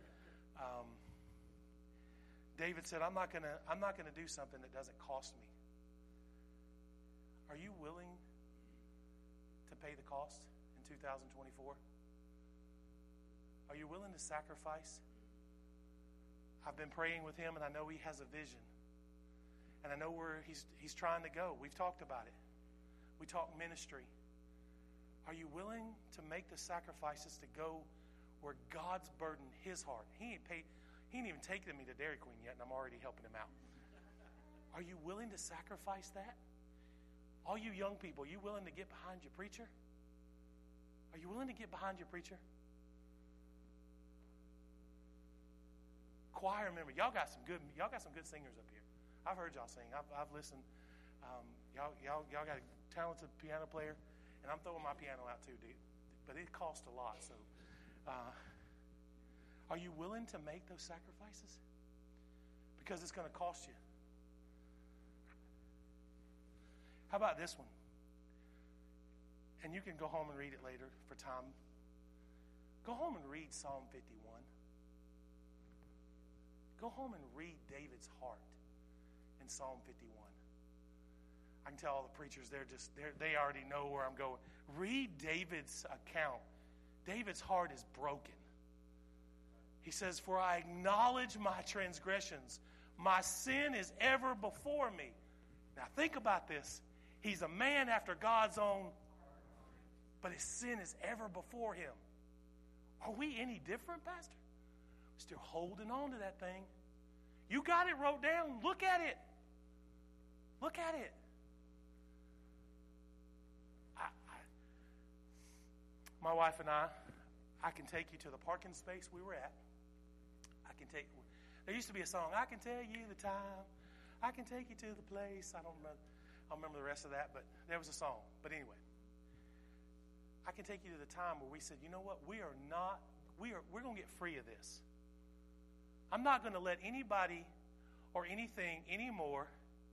David said, I'm not gonna do something that doesn't cost me. Are you willing to pay the cost in 2024? Are you willing to sacrifice? I've been praying with him, and I know he has a vision. And I know where he's trying to go. We've talked about it. We talk ministry. Are you willing to make the sacrifices to go where God's burdened his heart? He ain't even taken me to Dairy Queen yet, and I'm already helping him out. Are you willing to sacrifice that? All you young people, are you willing to get behind your preacher? Are you willing to get behind your preacher? Choir member, y'all got some good singers up here. I've heard y'all sing. I've listened. Y'all got a talented piano player, and I'm throwing my piano out too, dude. But it costs a lot. So, are you willing to make those sacrifices? Because it's going to cost you. How about this one? And you can go home and read it later for time. Go home and read Psalm 51. Go home and read David's heart in Psalm 51. I can tell all the preachers, they already know where I'm going. Read David's account. David's heart is broken. He says, for I acknowledge my transgressions. My sin is ever before me. Now think about this. He's a man after God's own, but his sin is ever before him. Are we any different, Pastor? We're still holding on to that thing. You got it wrote down. Look at it. Look at it. My wife and I can take you to the parking space we were at. There used to be a song, I can tell you the time. I can take you to the place. I don't remember the rest of that, but there was a song. But anyway, I can take you to the time where we said, you know what? We're going to get free of this. I'm not going to let anybody or anything anymore.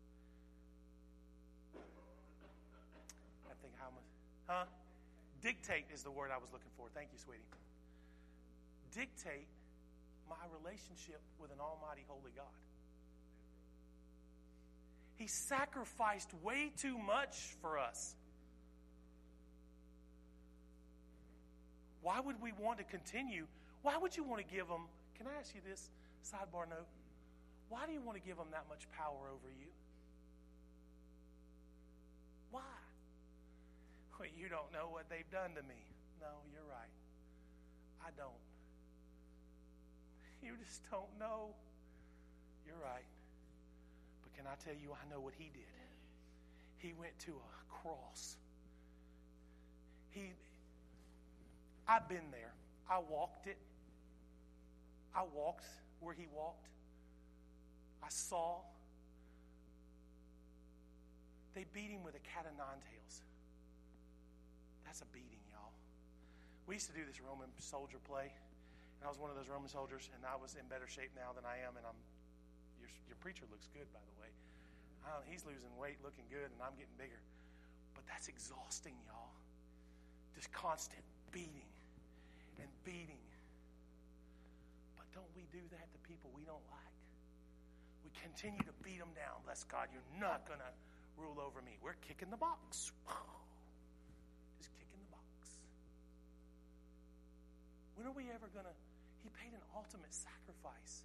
I think how much? Dictate is the word I was looking for. Thank you, sweetie. Dictate my relationship with an almighty holy God. He sacrificed way too much for us. Why would we want to continue? Why would you want to give him, can I ask you this sidebar note? Why do you want to give him that much power over you? Why? Well, you don't know what they've done to me. No, you're right. I don't. You just don't know. You're right. But can I tell you, I know what he did. He went to a cross. I've been there. I walked it. I walked where he walked. I saw. They beat him with a cat of nine tails. That's a beating, y'all. We used to do this Roman soldier play, and I was one of those Roman soldiers, and I was in better shape now than I am, and your preacher looks good, by the way. He's losing weight, looking good, and I'm getting bigger. But that's exhausting, y'all. Just constant beating and beating. But don't we do that to people we don't like? We continue to beat them down. Bless God, you're not going to rule over me. We're kicking the box. Just kicking the box. When are we ever going to... He paid an ultimate sacrifice.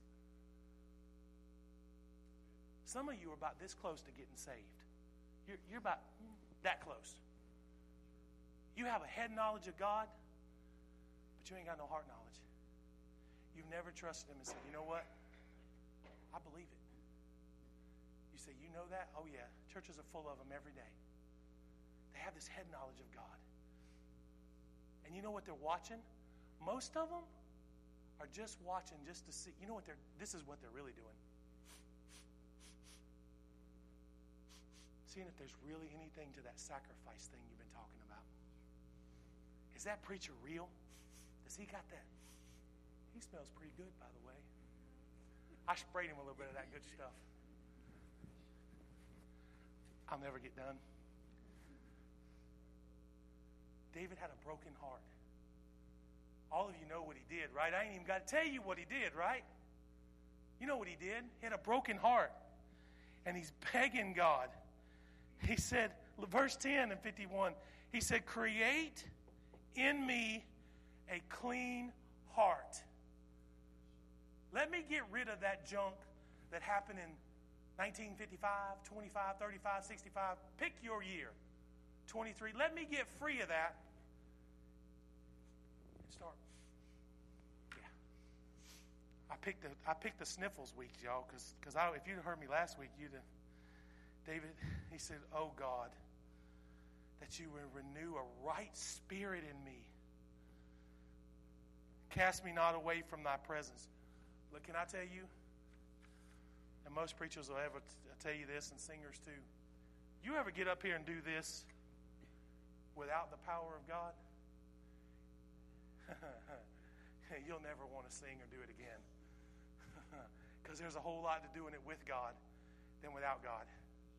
Some of you are about this close to getting saved. You're about that close. You have a head knowledge of God, but you ain't got no heart knowledge. You've never trusted him and said, you know what? I believe it. You say, you know that? Oh, yeah. Churches are full of them every day. They have this head knowledge of God. And you know what they're watching? Most of them are just watching just to see. You know what this is what they're really doing. Seeing if there's really anything to that sacrifice thing you've been talking about. Is that preacher real? Does he got that? He smells pretty good, by the way. I sprayed him a little bit of that good stuff. I'll never get done. David had a broken heart. All of you know what he did, right? I ain't even got to tell you what he did, right? You know what he did. He had a broken heart. And he's begging God. He said, verse 10 and 51, he said, create in me a clean heart. Let me get rid of that junk that happened in 1955, 25, 35, 65. Pick your year. 23. Let me get free of that. And start. Yeah. I picked the sniffles week, y'all, because if you'd heard me last week, David, he said, oh God, that you would renew a right spirit in me. Cast me not away from thy presence. Look, can I tell you, and most preachers will ever tell you this, and singers too, you ever get up here and do this without the power of God, you'll never want to sing or do it again. Because there's a whole lot to doing it with God than without God.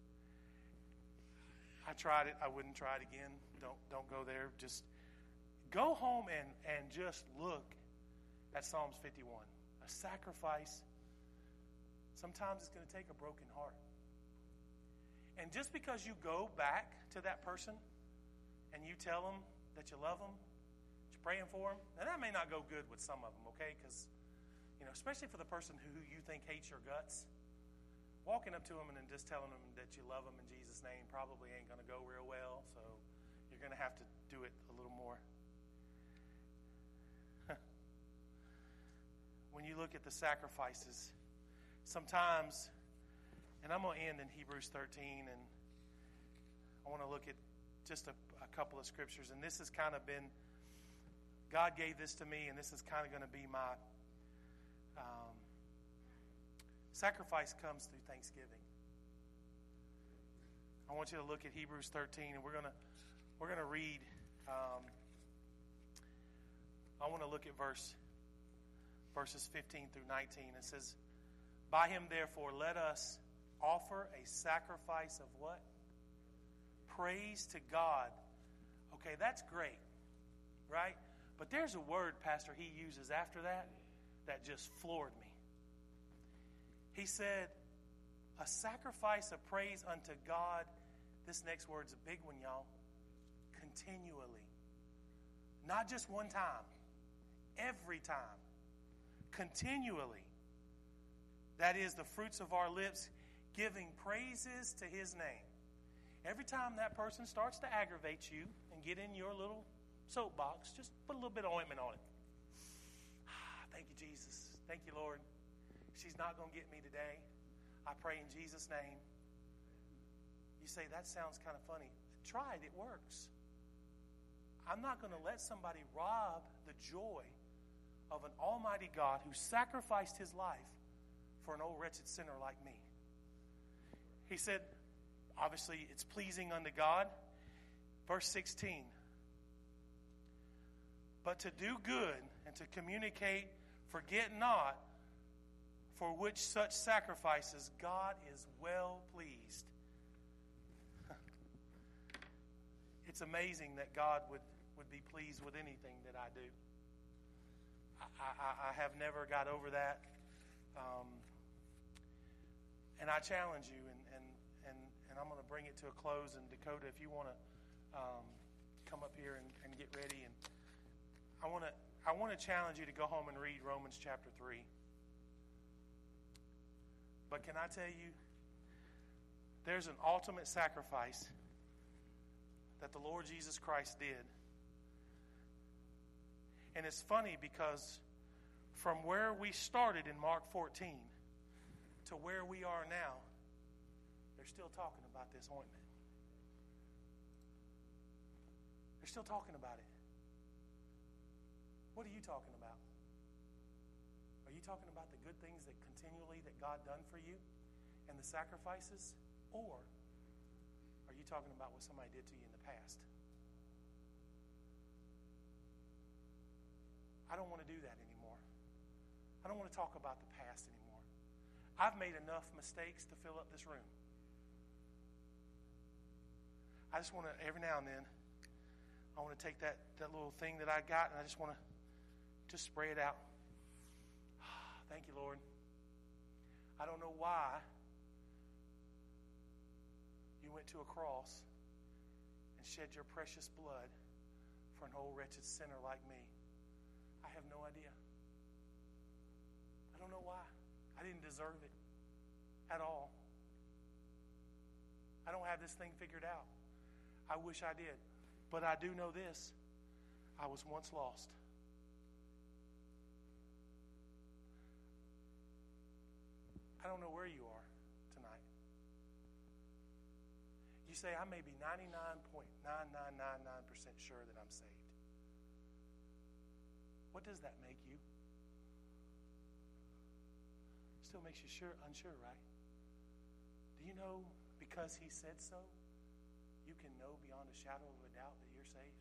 I tried it. I wouldn't try it again. Don't go there. Just go home and just look at Psalms 51. A sacrifice. Sometimes it's going to take a broken heart. And just because you go back to that person and you tell them that you love them, that you're praying for them, and that may not go good with some of them, okay? Because, especially for the person who you think hates your guts, walking up to them and then just telling them that you love them in Jesus' name probably ain't going to go real well, so you're going to have to do it a little more. When you look at the sacrifices, sometimes, and I'm going to end in Hebrews 13, and I want to look at just a couple of scriptures, and this has kind of been, God gave this to me, and this is kind of going to be my sacrifice comes through thanksgiving. I want you to look at Hebrews 13, and we're going to read. I want to look at verses 15 through 19. It says, by him, therefore, let us offer a sacrifice of what? Praise to God. Okay, that's great, right? But there's a word, Pastor, he uses after that just floored me. He said, a sacrifice of praise unto God. This next word's a big one, y'all. Continually. Not just one time. Every time. Continually. That is the fruits of our lips, giving praises to his name. Every time that person starts to aggravate you and get in your little soapbox, just put a little bit of ointment on it. Thank you, Jesus. Thank you, Lord. She's not going to get me today. I pray in Jesus' name. You say, that sounds kind of funny. Try it. It works. I'm not going to let somebody rob the joy of an almighty God who sacrificed his life for an old wretched sinner like me. He said, obviously, it's pleasing unto God. Verse 16. But to do good and to communicate, forget not, for which such sacrifices God is well pleased. It's amazing that God would be pleased with anything that I do. I have never got over that. And I challenge you, and I'm going to bring it to a close. And Dakota, if you want to come up here and get ready, and I want to challenge you to go home and read Romans chapter 3. But can I tell you, there's an ultimate sacrifice that the Lord Jesus Christ did. And it's funny because from where we started in Mark 14 to where we are now, they're still talking about this ointment. They're still talking about it. What are you talking about? Are you talking about the good things that continually that God done for you and the sacrifices? Or are you talking about what somebody did to you in the past? I don't want to do that anymore. I don't want to talk about the past anymore. I've made enough mistakes to fill up this room. I just want to, every now and then, I want to take that little thing that I got and I just want to just spray it out. Thank you, Lord. I don't know why you went to a cross and shed your precious blood for an old wretched sinner like me. I have no idea. I don't know why. I didn't deserve it at all. I don't have this thing figured out. I wish I did. But I do know this. I was once lost. I don't know where you are tonight. You say, I may be 99.9999% sure that I'm saved. What does that make you? Still makes you unsure, right? Do you know because he said so, you can know beyond a shadow of a doubt that you're saved?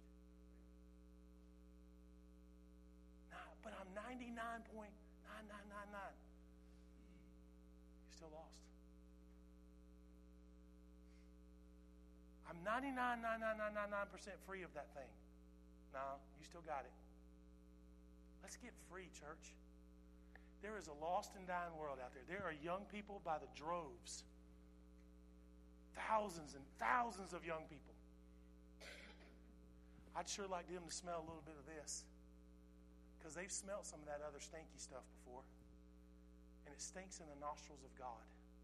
Nah, but I'm 99.9999. You're still lost. I'm 99.9999% free of that thing. No, you still got it. Let's get free, church. There is a lost and dying world out there. There are young people by the droves. Thousands and thousands of young people. I'd sure like them to smell a little bit of this, because they've smelled some of that other stinky stuff before, and it stinks in the nostrils of God.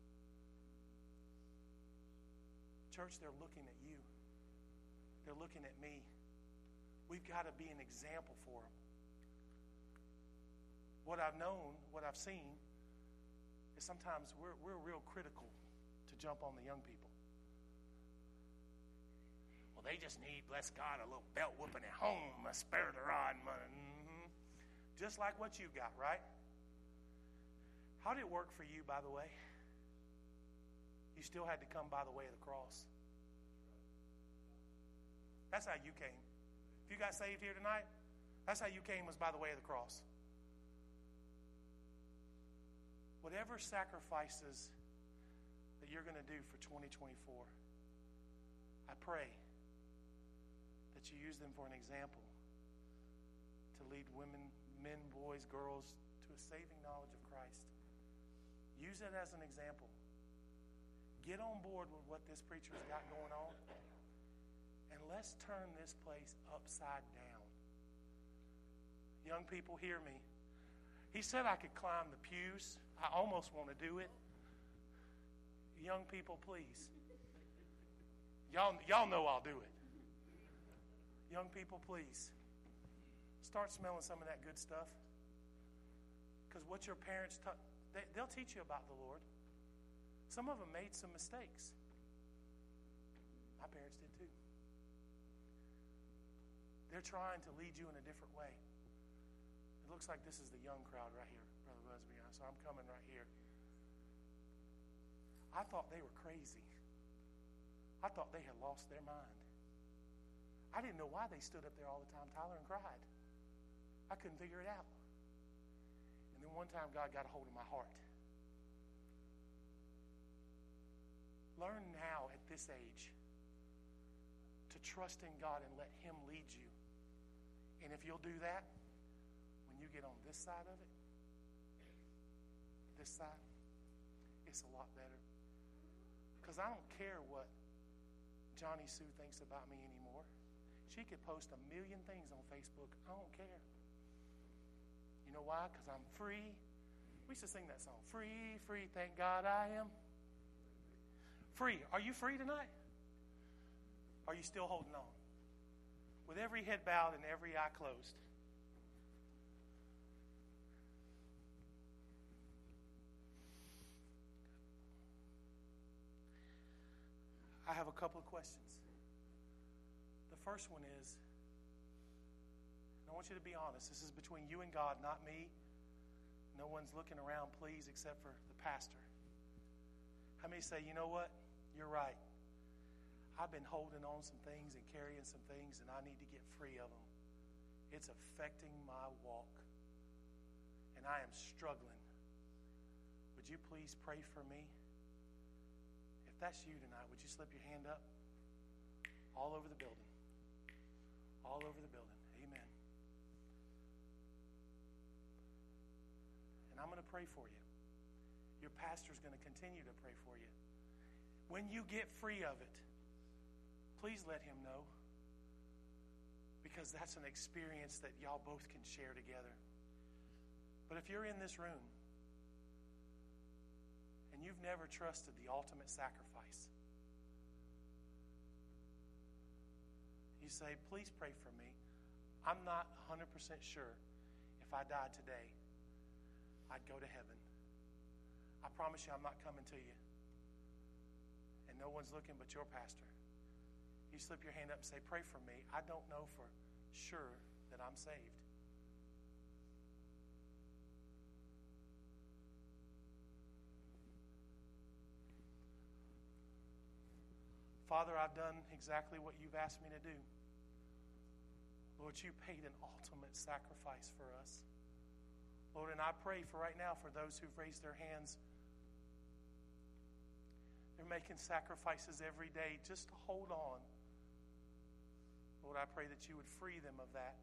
Church, they're looking at you. They're looking at me. We've got to be an example for them. What I've known, what I've seen, is sometimes we're real critical to jump on the young people. Well, they just need, bless God, a little belt whooping at home, a spare the rod. Mm-hmm. Just like what you got, right? How did it work for you, by the way? You still had to come by the way of the cross. That's how you came. If you got saved here tonight, that's how you came, was by the way of the cross. Whatever sacrifices that you're going to do for 2024, I pray that you use them for an example to lead women, men, boys, girls to a saving knowledge of Christ. Use it as an example. Get on board with what this preacher's got going on, and let's turn this place upside down. Young people, hear me. He said I could climb the pews. I almost want to do it. Young people, please. Y'all know I'll do it. Young people, please. Start smelling some of that good stuff. Because what your parents taught, they'll teach you about the Lord. Some of them made some mistakes. My parents did too. They're trying to lead you in a different way. It looks like this is the young crowd right here, Brother Busby. So I'm coming right here. I thought they were crazy. I thought they had lost their mind. I didn't know why they stood up there all the time, Tyler, and cried. I couldn't figure it out. And then one time God got a hold of my heart. Learn now at this age to trust in God and let Him lead you. And if you'll do that, when you get on this side of it, this side, it's a lot better. Because I don't care what Johnny Sue thinks about me anymore. She could post 1,000,000 things on Facebook. I don't care. You know why? Because I'm free. We used to sing that song. Free, free, thank God I am. Free. Are you free tonight? Are you still holding on? With every head bowed and every eye closed. I have a couple of questions. The first one is, and I want you to be honest, this is between you and God, not me. No one's looking around, please, except for the pastor. How many say, you know what? You're right. I've been holding on some things and carrying some things, and I need to get free of them. It's affecting my walk. And and I am struggling, would you please pray for me? If that's you tonight, would you slip your hand up? All over the building. All over the building. Amen. And I'm going to pray for you. Your pastor's going to continue to pray for you. When you get free of it, please let him know, because that's an experience that y'all both can share together. But if you're in this room and you've never trusted the ultimate sacrifice, you say, please pray for me. I'm not 100% sure if I died today, I'd go to heaven. I promise you I'm not coming to you. And no one's looking but your pastor. You slip your hand up and say, pray for me. I don't know for sure that I'm saved. Father, I've done exactly what you've asked me to do. Lord, you paid an ultimate sacrifice for us. Lord, and I pray for right now for those who've raised their hands. They're making sacrifices every day just to hold on. Lord, I pray that you would free them of that.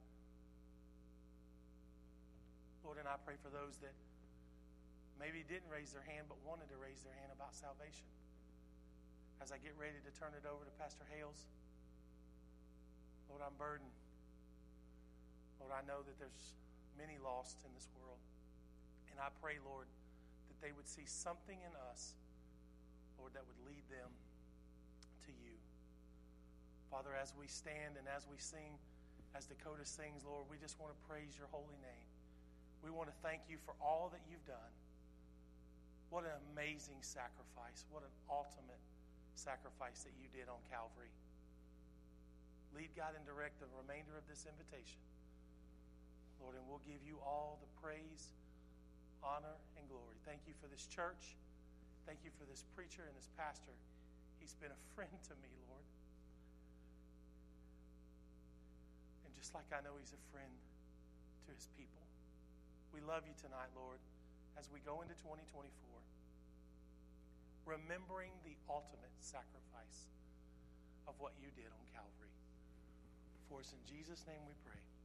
Lord, and I pray for those that maybe didn't raise their hand but wanted to raise their hand about salvation. As I get ready to turn it over to Pastor Hales, Lord, I'm burdened. Lord, I know that there's many lost in this world. And I pray, Lord, that they would see something in us, Lord, that would lead them to you. Father, as we stand and as we sing, as Dakota sings, Lord, we just want to praise your holy name. We want to thank you for all that you've done. What an amazing sacrifice. What an ultimate sacrifice that you did on Calvary. Lead, God, and direct the remainder of this invitation, Lord, and we'll give you all the praise, honor, and glory. Thank you for this church. Thank you for this preacher and this pastor. He's been a friend to me, Lord. And just like I know he's a friend to his people. We love you tonight, Lord, as we go into 2024, remembering the ultimate sacrifice of what you did on Calvary. For it's in Jesus' name we pray.